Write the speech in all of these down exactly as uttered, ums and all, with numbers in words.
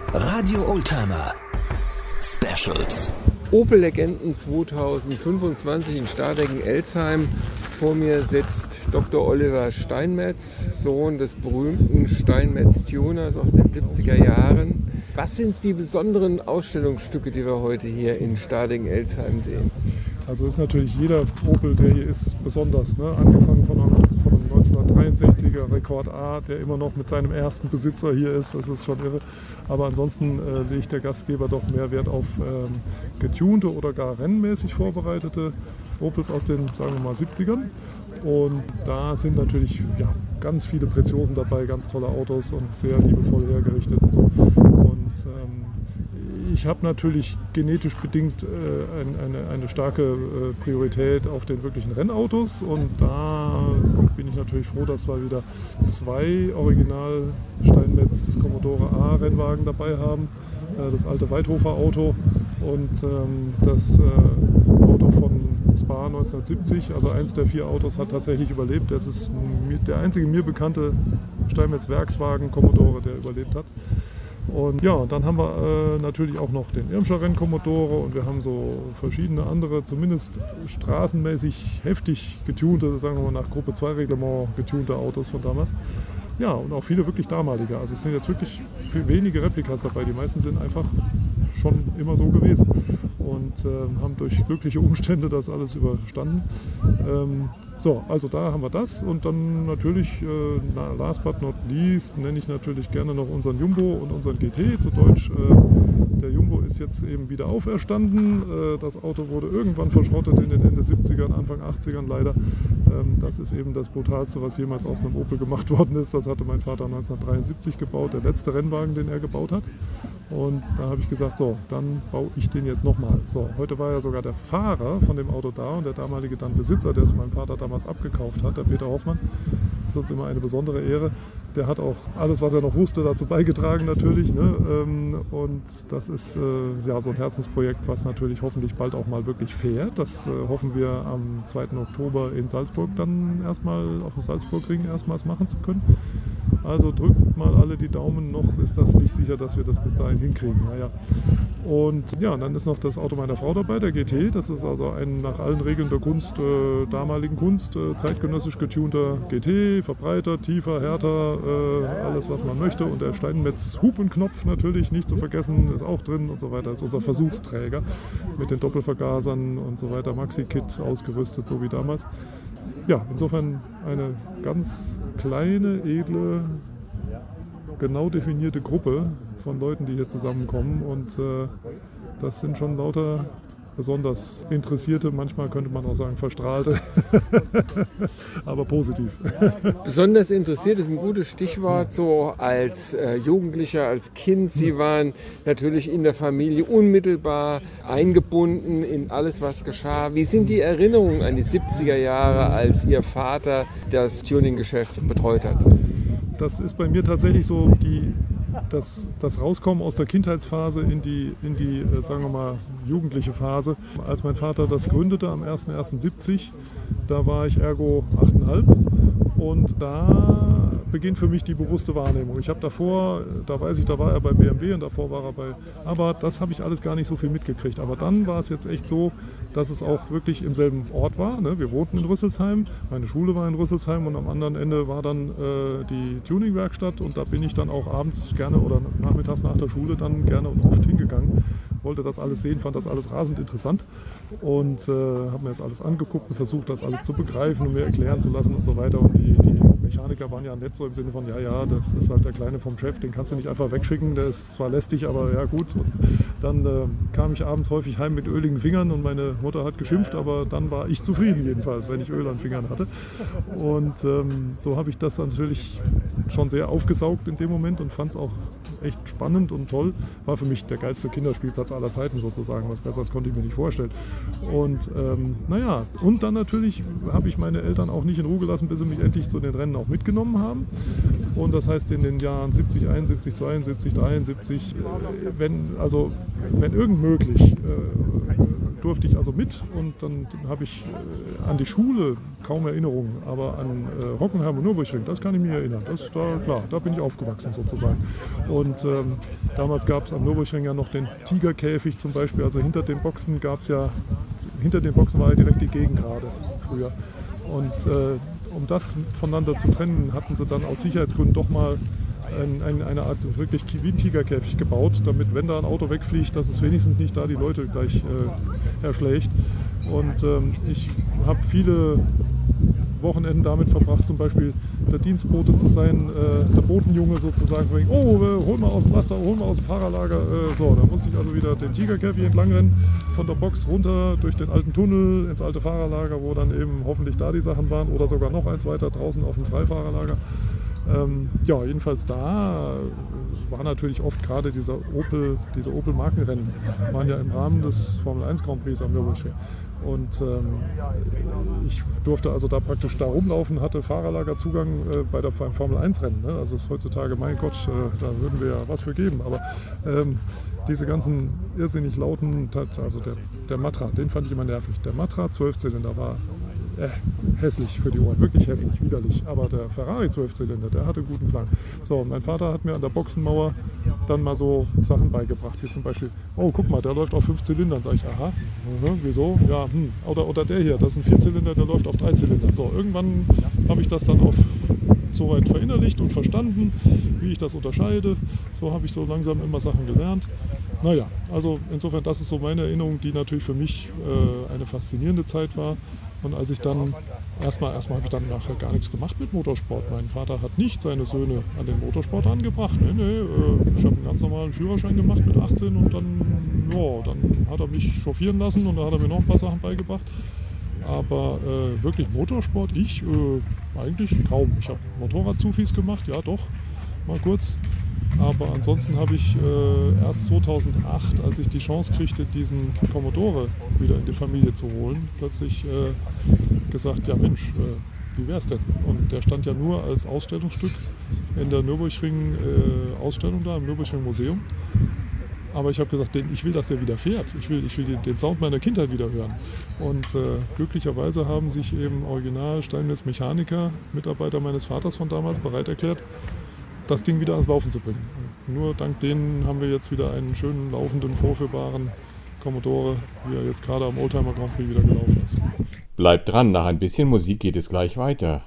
Radio Oldtimer Specials. Opel Legenden zweitausendfünfundzwanzig in Stadegen-Elsheim. Vor mir sitzt Doktor Oliver Steinmetz, Sohn des berühmten Steinmetz-Tuners aus den siebziger Jahren. Was sind die besonderen Ausstellungsstücke, die wir heute hier in Stadegen-Elsheim sehen? Also ist natürlich jeder Opel, der hier ist, besonders. Ne? Angefangen von einem, von einem neunzehnhundertdreiundsechziger Rekord A, der immer noch mit seinem ersten Besitzer hier ist. Das ist schon irre. Aber ansonsten äh, legt der Gastgeber doch mehr Wert auf ähm, getunte oder gar rennmäßig vorbereitete Opels aus den, sagen wir mal, siebzigern. Und da sind natürlich ja, ganz viele Preziosen dabei, ganz tolle Autos und sehr liebevoll hergerichtet und so. Und ähm, ich habe natürlich genetisch bedingt äh, ein, eine, eine starke äh, Priorität auf den wirklichen Rennautos. Und da bin ich natürlich froh, dass wir wieder zwei Original Steinmetz Commodore A Rennwagen dabei haben. Äh, das alte Weithofer Auto und ähm, das äh, Auto von Spa neunzehnhundertsiebzig, also eins der vier Autos, hat tatsächlich überlebt. Das ist der einzige mir bekannte Steinmetz Werkswagen Commodore, der überlebt hat. Und ja, dann haben wir äh, natürlich auch noch den Irmscher Renn Commodore und wir haben so verschiedene andere, zumindest straßenmäßig heftig getunte, sagen wir mal nach Gruppe zwei Reglement getunte Autos von damals. Ja, und auch viele wirklich damalige. Also es sind jetzt wirklich wenige Replikas dabei. Die meisten sind einfach schon immer so gewesen und äh, haben durch glückliche Umstände das alles überstanden. Ähm, so, also da haben wir das und dann natürlich, äh, last but not least, nenne ich natürlich gerne noch unseren Jumbo und unseren G T, zu Deutsch. Äh, der Jumbo ist jetzt eben wieder auferstanden. Äh, das Auto wurde irgendwann verschrottet in den Ende siebzigern, Anfang achtzigern leider. Ähm, das ist eben das Brutalste, was jemals aus einem Opel gemacht worden ist. Das hatte mein Vater neunzehnhundertdreiundsiebzig gebaut, der letzte Rennwagen, den er gebaut hat. Und da habe ich gesagt, so, dann baue ich den jetzt nochmal. So, heute war ja sogar der Fahrer von dem Auto da und der damalige dann Besitzer, der es meinem Vater damals abgekauft hat, der Peter Hoffmann. Das ist uns immer eine besondere Ehre. Der hat auch alles, was er noch wusste, dazu beigetragen natürlich. Ne? Und das ist äh, ja so ein Herzensprojekt, was natürlich hoffentlich bald auch mal wirklich fährt. Das äh, hoffen wir am zweiten Oktober in Salzburg dann erstmal auf dem Salzburgring erstmals machen zu können. Also drückt mal alle die Daumen, noch ist das nicht sicher, dass wir das bis dahin hinkriegen. Naja. Und ja, dann ist noch das Auto meiner Frau dabei, der G T. Das ist also ein nach allen Regeln der Kunst, äh, damaligen Kunst, äh, zeitgenössisch getunter G T, verbreitert, tiefer, härter, äh, alles was man möchte. Und der Steinmetz Hupenknopf natürlich, nicht zu vergessen, ist auch drin und so weiter. Das ist unser Versuchsträger mit den Doppelvergasern und so weiter, Maxi-Kit ausgerüstet, so wie damals. Ja, insofern eine ganz kleine, edle, genau definierte Gruppe von Leuten, die hier zusammenkommen. Und äh, das sind schon lauter besonders Interessierte, manchmal könnte man auch sagen Verstrahlte, aber positiv. Besonders interessiert ist ein gutes Stichwort, so als äh, Jugendlicher, als Kind. Sie waren natürlich in der Familie unmittelbar eingebunden in alles, was geschah. Wie sind die Erinnerungen an die siebziger Jahre, als Ihr Vater das Tuning-Geschäft betreut hat? Das ist bei mir tatsächlich so die Das, das Rauskommen aus der Kindheitsphase in die, in die, sagen wir mal, jugendliche Phase. Als mein Vater das gründete am erster erster siebzig, da war ich ergo achteinhalb und da beginnt für mich die bewusste Wahrnehmung. Ich habe davor, da weiß ich, da war er bei B M W und davor war er bei, aber das habe ich alles gar nicht so viel mitgekriegt. Aber dann war es jetzt echt so, dass es auch wirklich im selben Ort war. Ne? Wir wohnten in Rüsselsheim, meine Schule war in Rüsselsheim und am anderen Ende war dann äh, die Tuningwerkstatt und da bin ich dann auch abends gerne oder nachmittags nach der Schule dann gerne und oft hingegangen. Wollte das alles sehen, fand das alles rasend interessant und äh, habe mir das alles angeguckt und versucht, das alles zu begreifen und mir erklären zu lassen und so weiter. Und die, die Mechaniker waren ja nett so im Sinne von, ja, ja, das ist halt der Kleine vom Chef, den kannst du nicht einfach wegschicken, der ist zwar lästig, aber ja gut. Und dann äh, kam ich abends häufig heim mit öligen Fingern und meine Mutter hat geschimpft, aber dann war ich zufrieden jedenfalls, wenn ich Öl an den Fingern hatte. Und ähm, so habe ich das natürlich schon sehr aufgesaugt in dem Moment und fand es auch echt spannend und toll. War für mich der geilste Kinderspielplatz aller Zeiten sozusagen. Was Besseres konnte ich mir nicht vorstellen. Und ähm, naja, und dann natürlich habe ich meine Eltern auch nicht in Ruhe gelassen, bis sie mich endlich zu den Rennen auch mitgenommen haben. Und das heißt in den Jahren siebzig, einundsiebzig, zweiundsiebzig, dreiundsiebzig, äh, wenn, also, wenn irgend möglich, äh, durfte ich also mit und dann habe ich äh, an die Schule kaum Erinnerungen, aber an äh, Hockenheim und Nürburgring, das kann ich mir erinnern. Das war klar, da bin ich aufgewachsen sozusagen. Und ähm, damals gab es am Nürburgring ja noch den Tigerkäfig zum Beispiel, also hinter den Boxen gab es ja, hinter den Boxen war ja direkt die Gegengrade früher. Und äh, um das voneinander zu trennen, hatten sie dann aus Sicherheitsgründen doch mal ein, ein, eine Art wirklich wie ein Tigerkäfig gebaut, damit, wenn da ein Auto wegfliegt, dass es wenigstens nicht da die Leute gleich äh, erschlägt. Und ähm, ich habe viele Wochenenden damit verbracht, zum Beispiel der Dienstbote zu sein, äh, der Botenjunge sozusagen, wegen, oh, äh, hol mal aus dem Laster, hol mal aus dem Fahrerlager. Äh, so, da musste ich also wieder den Tigerkäfig entlangrennen, von der Box runter durch den alten Tunnel ins alte Fahrerlager, wo dann eben hoffentlich da die Sachen waren oder sogar noch eins weiter draußen auf dem Freifahrerlager. Ähm, ja, jedenfalls da war natürlich oft gerade dieser Opel, diese Opel-Markenrennen, waren ja im Rahmen des Formel eins Grand Prix am Nürburgring. Und ähm, ich durfte also da praktisch da rumlaufen, hatte Fahrerlagerzugang äh, bei der Formel eins Rennen. Ne? Also ist heutzutage, mein Gott, äh, da würden wir ja was für geben. Aber ähm, diese ganzen irrsinnig lauten, also der, der Matra, den fand ich immer nervig. Der Matra Zwölfzylinder war äh, hässlich für die Ohren, wirklich hässlich, widerlich. Aber der Ferrari Zwölfzylinder, der hatte guten Klang. So, mein Vater hat mir an der Boxenmauer dann mal so Sachen beigebracht, wie zum Beispiel, oh, guck mal, der läuft auf fünf Zylindern. Sag ich, aha, mhm, wieso? Ja, hm. oder, oder der hier, das ist ein Vierzylinder, der läuft auf drei Zylindern. So, irgendwann habe ich das dann auf soweit verinnerlicht und verstanden, wie ich das unterscheide. So habe ich so langsam immer Sachen gelernt. Naja, also insofern, das ist so meine Erinnerung, die natürlich für mich äh, eine faszinierende Zeit war. Und als ich dann, erstmal, erstmal habe ich dann nachher gar nichts gemacht mit Motorsport. Mein Vater hat nicht seine Söhne an den Motorsport angebracht. Nee, nee, ich habe einen ganz normalen Führerschein gemacht mit achtzehn und dann, ja, dann hat er mich chauffieren lassen und da hat er mir noch ein paar Sachen beigebracht. Aber äh, wirklich Motorsport, ich äh, eigentlich kaum. Ich habe Motorradzufis gemacht, ja doch, mal kurz. Aber ansonsten habe ich äh, erst zweitausendacht, als ich die Chance kriegte, diesen Commodore wieder in die Familie zu holen, plötzlich äh, gesagt, ja Mensch, äh, wie wär's denn? Und der stand ja nur als Ausstellungsstück in der Nürburgring-Ausstellung äh, da, im Nürburgring-Museum. Aber ich habe gesagt, den, ich will, dass der wieder fährt. Ich will, ich will den, den Sound meiner Kindheit wieder hören. Und äh, glücklicherweise haben sich eben original Steinmetz-Mechaniker, Mitarbeiter meines Vaters von damals, bereit erklärt, das Ding wieder ans Laufen zu bringen. Und nur dank denen haben wir jetzt wieder einen schönen, laufenden, vorführbaren Commodore, wie er jetzt gerade am Oldtimer Grand Prix wieder gelaufen ist. Bleibt dran, nach ein bisschen Musik geht es gleich weiter.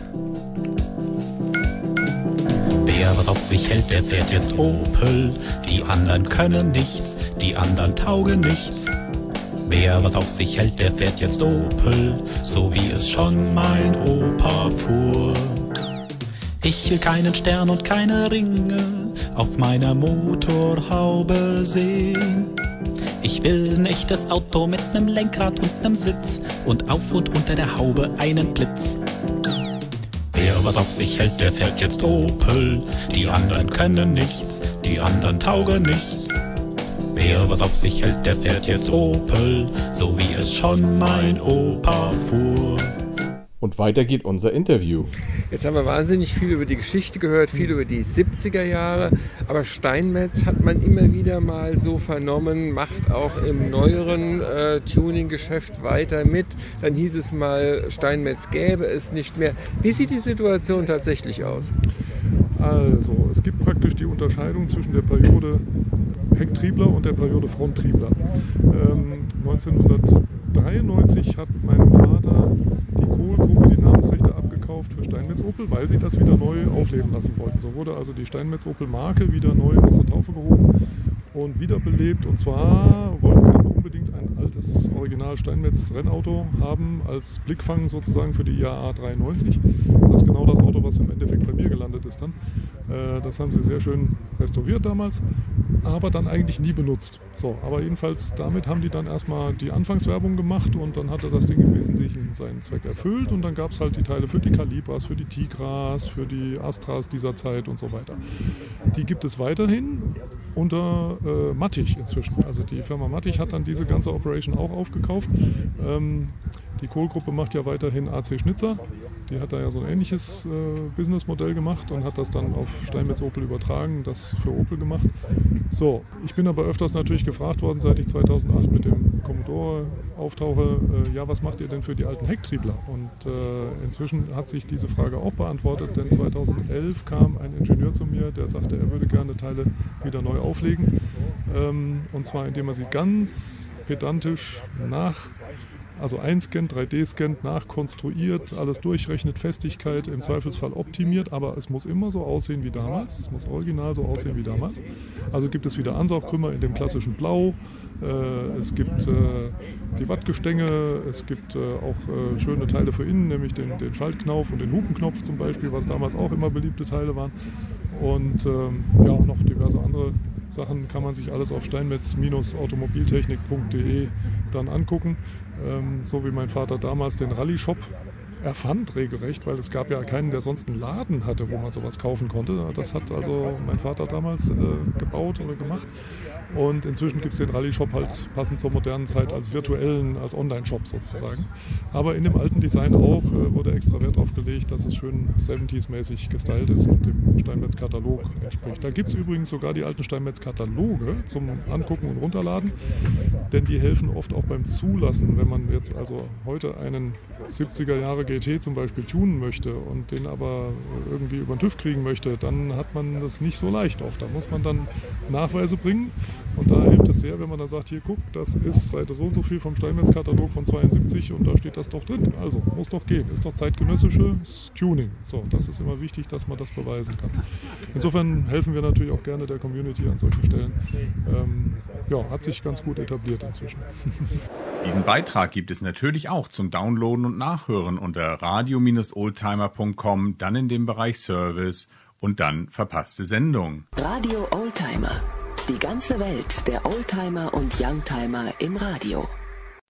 Wer was auf sich hält, der fährt jetzt Opel. Die anderen können nichts, die anderen taugen nichts. Wer was auf sich hält, der fährt jetzt Opel, so wie es schon mein Opa fuhr. Ich will keinen Stern und keine Ringe auf meiner Motorhaube sehen. Ich will ein echtes Auto mit nem Lenkrad und nem Sitz und auf und unter der Haube einen Blitz. Wer was auf sich hält, der fährt jetzt Opel. Die anderen können nichts, die anderen taugen nichts. Wer was auf sich hält, der fährt jetzt Opel, so wie es schon mein Opa fuhr. Und weiter geht unser Interview. Jetzt haben wir wahnsinnig viel über die Geschichte gehört, viel über die siebziger Jahre, aber Steinmetz hat man immer wieder mal so vernommen, macht auch im neueren äh, Tuning-Geschäft weiter mit. Dann hieß es mal, Steinmetz gäbe es nicht mehr. Wie sieht die Situation tatsächlich aus? Also, es gibt praktisch die Unterscheidung zwischen der Periode Hecktriebler und der Periode Fronttriebler. Ähm, neunzehnhundertdreiundneunzig hat meinem Vater die Kohl-Gruppe die Namensrechte abgekauft für Steinmetz-Opel, weil sie das wieder neu aufleben lassen wollten. So wurde also die Steinmetz-Opel-Marke wieder neu aus der Taufe gehoben und wiederbelebt. Und zwar wollten sie aber unbedingt ein altes Original Steinmetz-Rennauto haben als Blickfang sozusagen für die I A A dreiundneunzig. Das ist genau das Auto, was im Endeffekt bei mir gelandet ist dann. Das haben sie sehr schön restauriert damals, aber dann eigentlich nie benutzt. So, aber jedenfalls damit haben die dann erstmal die Anfangswerbung gemacht und dann hatte das Ding im Wesentlichen seinen Zweck erfüllt und dann gab es halt die Teile für die Calibras, für die Tigras, für die Astras dieser Zeit und so weiter. Die gibt es weiterhin unter äh, Mattich inzwischen. Also die Firma Mattich hat dann diese ganze Operation auch aufgekauft. Ähm, die Kohl-Gruppe macht ja weiterhin A C Schnitzer Die hat da ja so ein ähnliches äh, Businessmodell gemacht und hat das dann auf Steinmetz Opel übertragen, das für Opel gemacht. So, ich bin aber öfters natürlich gefragt worden, seit ich zweitausendacht mit dem Commodore auftauche, äh, ja, was macht ihr denn für die alten Hecktriebler? Und äh, inzwischen hat sich diese Frage auch beantwortet, denn zweitausendelf kam ein Ingenieur zu mir, der sagte, er würde gerne Teile wieder neu auflegen. Ähm, und zwar indem er sie ganz pedantisch nach Also einscannt, drei D scannt, nachkonstruiert, alles durchrechnet, Festigkeit im Zweifelsfall optimiert, aber es muss immer so aussehen wie damals, es muss original so aussehen wie damals. Also gibt es wieder Ansaugkrümmer in dem klassischen Blau, äh, es gibt äh, die Wattgestänge, es gibt äh, auch äh, schöne Teile für innen, nämlich den, den Schaltknauf und den Hupenknopf zum Beispiel, was damals auch immer beliebte Teile waren. Und ähm, ja, auch noch diverse andere Sachen kann man sich alles auf steinmetz automobiltechnik punkt de dann angucken. Ähm, so wie mein Vater damals den Rallye-Shop erfand regelrecht, weil es gab ja keinen, der sonst einen Laden hatte, wo man sowas kaufen konnte. Das hat also mein Vater damals äh, gebaut oder gemacht. Und inzwischen gibt es den Rallye-Shop halt passend zur modernen Zeit als virtuellen, als Online-Shop sozusagen. Aber in dem alten Design auch äh, wurde extra Wert drauf gelegt, dass es schön siebziger-mäßig gestylt ist und dem Steinmetz-Katalog entspricht. Da gibt es übrigens sogar die alten Steinmetz-Kataloge zum Angucken und Runterladen, denn die helfen oft auch beim Zulassen, wenn man jetzt also heute einen siebziger Jahre G T zum Beispiel tunen möchte und den aber irgendwie über den TÜV kriegen möchte, dann hat man das nicht so leicht oft. Da muss man dann Nachweise bringen und da hilft es sehr, wenn man dann sagt, hier guck, das ist Seite so und so viel vom Steinmetz-Katalog von zweiundsiebzig und da steht das doch drin. Also muss doch gehen, ist doch zeitgenössisches Tuning. So, das ist immer wichtig, dass man das beweisen kann. Insofern helfen wir natürlich auch gerne der Community an solchen Stellen. Ähm, ja, hat sich ganz gut etabliert inzwischen. Diesen Beitrag gibt es natürlich auch zum Downloaden und Nachhören unter radio Bindestrich oldtimer punkt com, dann in dem Bereich Service und dann verpasste Sendung. Radio Oldtimer. Die ganze Welt der Oldtimer und Youngtimer im Radio.